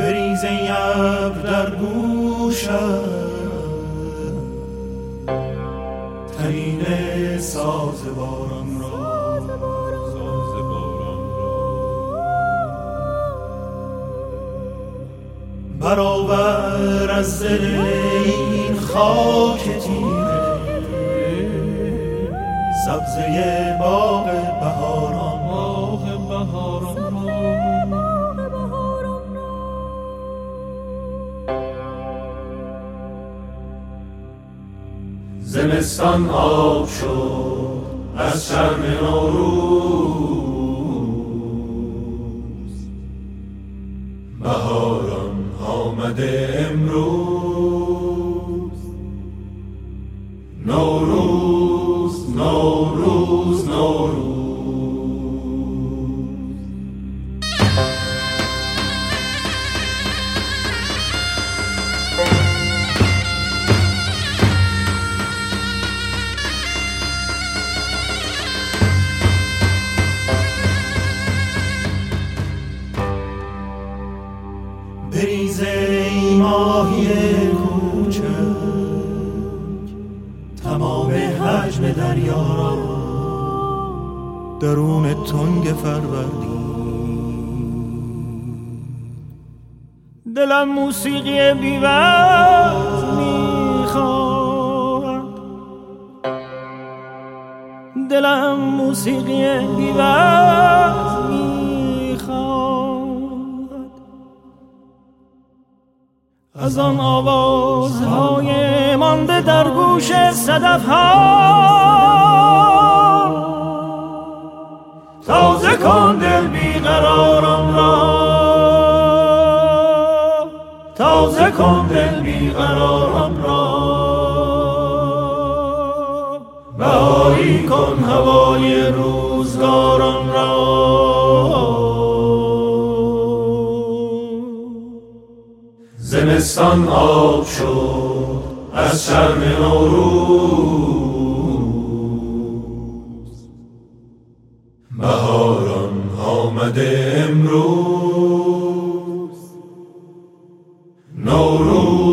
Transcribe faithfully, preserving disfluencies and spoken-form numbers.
بریز ای ابر در گوشم ترین ساز باران را، ساز باران را برآور از دل این خاک تیره، سبزه باغ بهاران، باغ بهاران زمستان آب شد از شرم نوروز، بهاران آمده امروز. نوروز نوروز نوروز بریز ای ماهی کوچک تمام حجم دریا را، درون تنگ فروردین. دلم موسیقی بی‌وقت میخواد، دلم موسیقی بی‌وقت از آن آوازهای مانده در گوش صدف‌ها. تازه کن دل بیقرارم را، تازه کن دل بیقرارم را، بهایی کن هوای روزگارم را. زمستان آب شد از شرم نوروز، بهاران آمده امروز. نوروز